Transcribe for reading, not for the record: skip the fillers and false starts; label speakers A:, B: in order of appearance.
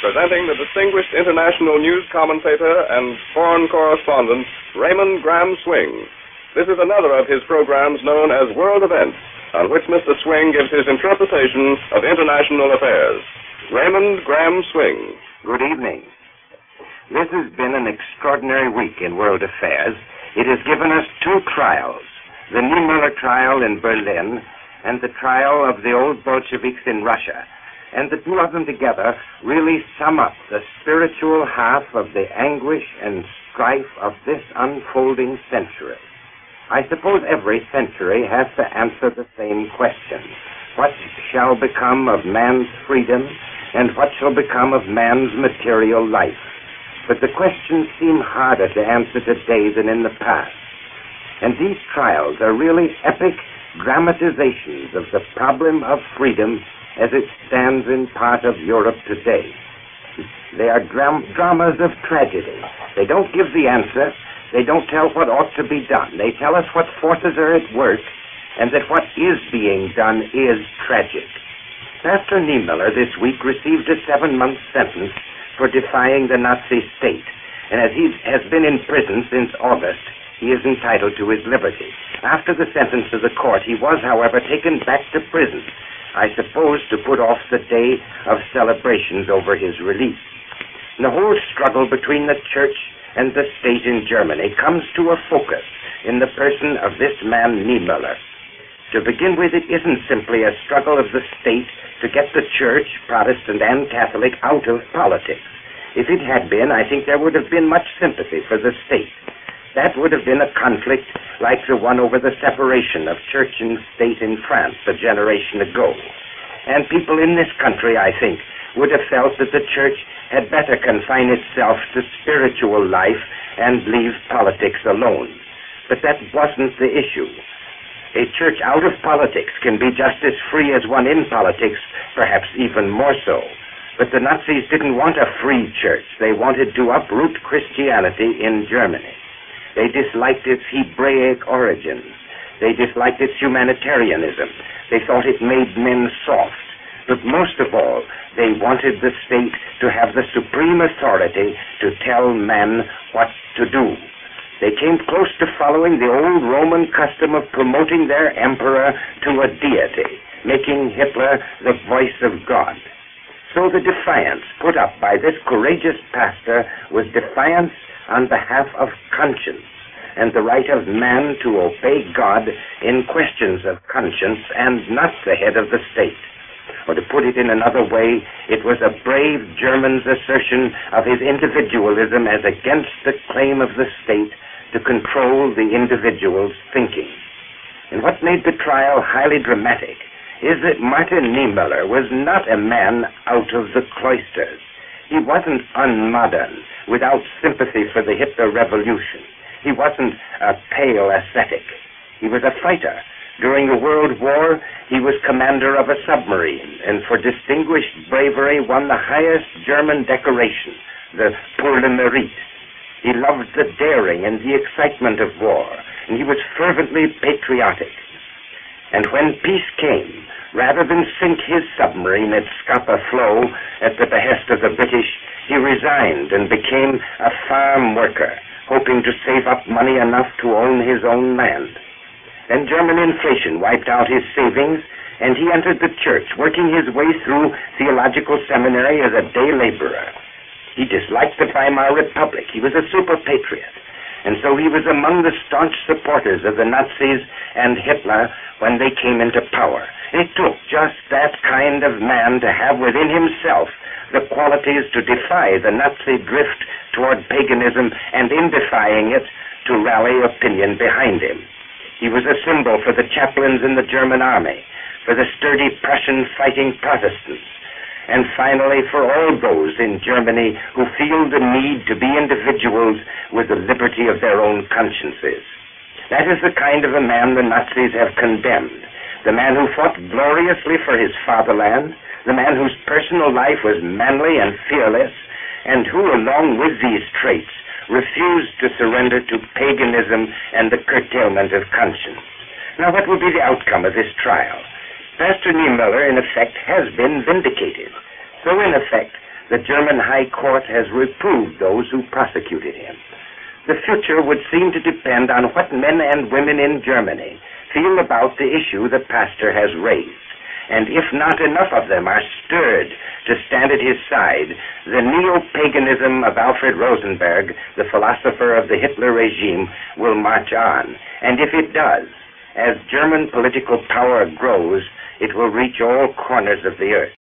A: presenting the distinguished international news commentator and foreign correspondent, Raymond Graham Swing. This is another of his programs known as World Events, on which Mr. Swing gives his interpretation of international affairs. Raymond Graham Swing.
B: Good evening. This has been an extraordinary week in world affairs. It has given us two trials, the Niemöller trial in Berlin and the trial of the old Bolsheviks in Russia. And the two of them together really sum up the spiritual half of the anguish and strife of this unfolding century. I suppose every century has to answer the same question. What shall become of man's freedom, and what shall become of man's material life? But the questions seem harder to answer today than in the past. And these trials are really epic dramatizations of the problem of freedom as it stands in part of Europe today. They are dramas of tragedy. They don't give the answer. They don't tell what ought to be done. They tell us what forces are at work and that what is being done is tragic. Pastor Niemöller this week received a 7-month sentence for defying the Nazi state, and as he has been in prison since August, he is entitled to his liberty. After the sentence of the court, he was, however, taken back to prison, I suppose to put off the day of celebrations over his release. And the whole struggle between the church and the state in Germany comes to a focus in the person of this man Niemöller. To begin with, it isn't simply a struggle of the state to get the church, Protestant and Catholic, out of politics. If it had been, I think there would have been much sympathy for the state. That would have been a conflict like the one over the separation of church and state in France a generation ago. And people in this country, I think, would have felt that the church had better confine itself to spiritual life and leave politics alone. But that wasn't the issue. A church out of politics can be just as free as one in politics, perhaps even more so. But the Nazis didn't want a free church. They wanted to uproot Christianity in Germany. They disliked its Hebraic origins. They disliked its humanitarianism. They thought it made men soft. But most of all, they wanted the state to have the supreme authority to tell men what to do. They came close to following the old Roman custom of promoting their emperor to a deity, making Hitler the voice of God. So the defiance put up by this courageous pastor was defiance on behalf of conscience and the right of man to obey God in questions of conscience and not the head of the state. Or to put it in another way, it was a brave German's assertion of his individualism as against the claim of the state to control the individual's thinking. And what made the trial highly dramatic is that Martin Niemöller was not a man out of the cloisters. He wasn't unmodern, without sympathy for the Hitler Revolution. He wasn't a pale ascetic. He was a fighter. During the World War, he was commander of a submarine, and for distinguished bravery won the highest German decoration, the Pour le Mérite. He loved the daring and the excitement of war, and he was fervently patriotic. And when peace came, rather than sink his submarine at Scapa Flow at the behest of the British, he resigned and became a farm worker, hoping to save up money enough to own his own land. Then German inflation wiped out his savings, and he entered the church, working his way through theological seminary as a day laborer. He disliked the Weimar Republic. He was a super patriot. And so he was among the staunch supporters of the Nazis and Hitler when they came into power. It took just that kind of man to have within himself the qualities to defy the Nazi drift toward paganism and in defying it to rally opinion behind him. He was a symbol for the chaplains in the German army, for the sturdy Prussian fighting Protestants, and finally for all those in Germany who feel the need to be individuals with the liberty of their own consciences. That is the kind of a man the Nazis have condemned, the man who fought gloriously for his fatherland, the man whose personal life was manly and fearless, and who, along with these traits, refused to surrender to paganism and the curtailment of conscience. Now, what will be the outcome of this trial? Pastor Niemöller, in effect, has been vindicated. So, in effect, The German High Court has reproved those who prosecuted him. The future would seem to depend on what men and women in Germany feel about the issue the pastor has raised. And if not enough of them are stirred to stand at his side, the neo-paganism of Alfred Rosenberg, the philosopher of the Hitler regime, will march on. And if it does, as German political power grows, it will reach all corners of the earth.